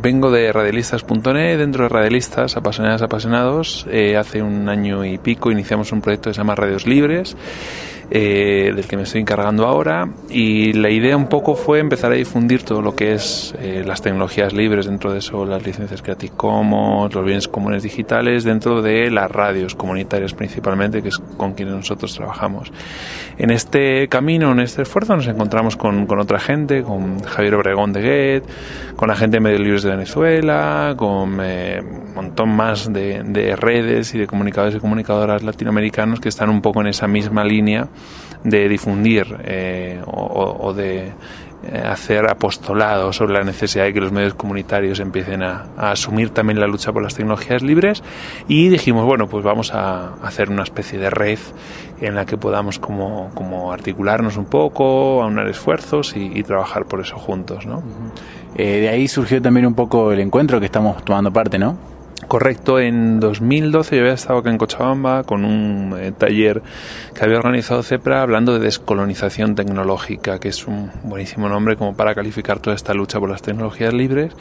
vengo de radialistas.net. Dentro de Radialistas, apasionados, hace un año y pico iniciamos un proyecto que se llama Radios Libres, del que me estoy encargando ahora, y la idea un poco fue empezar a difundir todo lo que es las tecnologías libres, dentro de eso las licencias Creative Commons, los bienes comunes digitales, dentro de las radios comunitarias principalmente, que es con quienes nosotros trabajamos. En este camino, en este esfuerzo, nos encontramos con otra gente, con Javier Obregón de Get, con la gente de Medios Libres de Venezuela, con un montón más de redes y de comunicadores y comunicadoras latinoamericanos que están un poco en esa misma línea de difundir o de hacer apostolado sobre la necesidad de que los medios comunitarios empiecen a asumir también la lucha por las tecnologías libres, y dijimos, bueno, pues vamos a hacer una especie de red en la que podamos como articularnos un poco, aunar esfuerzos y trabajar por eso juntos, ¿no? De ahí surgió también un poco el encuentro que estamos tomando parte, ¿no? Correcto, en 2012 yo había estado acá en Cochabamba con un taller que había organizado CEPRA hablando de descolonización tecnológica, que es un buenísimo nombre como para calificar toda esta lucha por las tecnologías libres,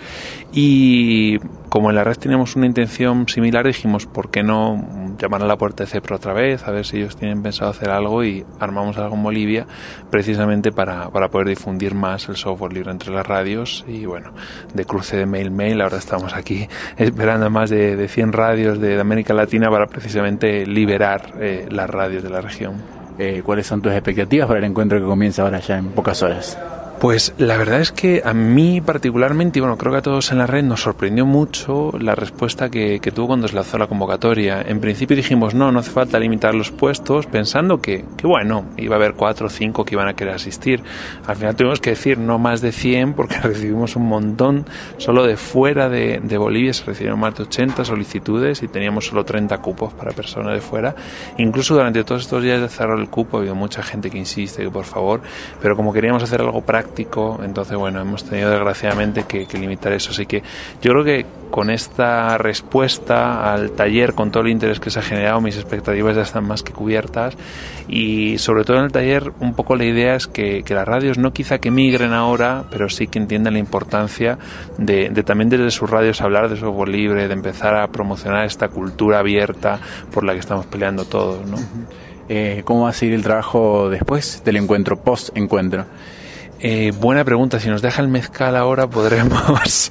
y como en la red teníamos una intención similar, dijimos, ¿por qué no llamar a la puerta de CEPRA otra vez, a ver si ellos tienen pensado hacer algo? Y armamos algo en Bolivia precisamente para poder difundir más el software libre entre las radios, y bueno, de cruce de mail, ahora estamos aquí esperando más de 100 radios de América Latina para precisamente liberar las radios de la región. ¿Cuáles son tus expectativas para el encuentro que comienza ahora ya en pocas horas? Pues la verdad es que a mí particularmente, y bueno, creo que a todos en la red nos sorprendió mucho la respuesta que tuvo cuando se lanzó la convocatoria. En principio dijimos, no hace falta limitar los puestos, pensando que bueno, iba a haber 4 o 5 que iban a querer asistir. Al final tuvimos que decir no más de 100 porque recibimos un montón. Solo de fuera de Bolivia se recibieron más de 80 solicitudes y teníamos solo 30 cupos para personas de fuera. Incluso durante todos estos días de cerrar el cupo ha habido mucha gente que insiste que por favor, pero como queríamos hacer algo práctico, entonces bueno, hemos tenido desgraciadamente que limitar eso. Así que yo creo que con esta respuesta al taller, con todo el interés que se ha generado, mis expectativas ya están más que cubiertas, y sobre todo en el taller un poco la idea es que las radios no quizá que migren ahora, pero sí que entiendan la importancia de también desde sus radios hablar de software libre, de empezar a promocionar esta cultura abierta por la que estamos peleando todos, ¿no? ¿Cómo va a seguir el trabajo después del encuentro, post-encuentro? Buena pregunta. Si nos deja el mezcal ahora podremos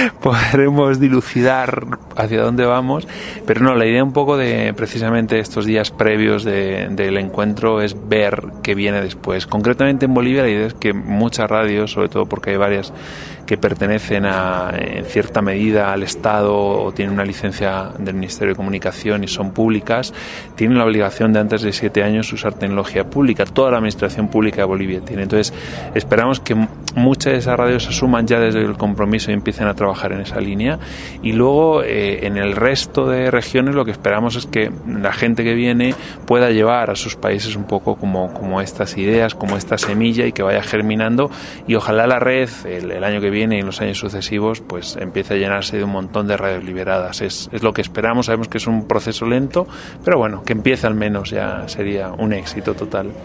dilucidar hacia dónde vamos, pero no, la idea un poco de precisamente estos días previos del encuentro es ver qué viene después. Concretamente en Bolivia la idea es que muchas radios, sobre todo porque hay varias que pertenecen en cierta medida al Estado o tienen una licencia del Ministerio de Comunicación y son públicas, tienen la obligación de antes de 7 años usar tecnología pública. Toda la administración pública de Bolivia tiene. Entonces esperamos que muchas de esas radios asuman ya desde el compromiso y empiecen a trabajar en esa línea, y luego en el resto de regiones lo que esperamos es que la gente que viene pueda llevar a sus países un poco como estas ideas, como esta semilla, y que vaya germinando, y ojalá la red el año que viene y en los años sucesivos pues empiece a llenarse de un montón de radios liberadas. Es lo que esperamos. Sabemos que es un proceso lento, pero bueno, que empiece al menos ya sería un éxito total.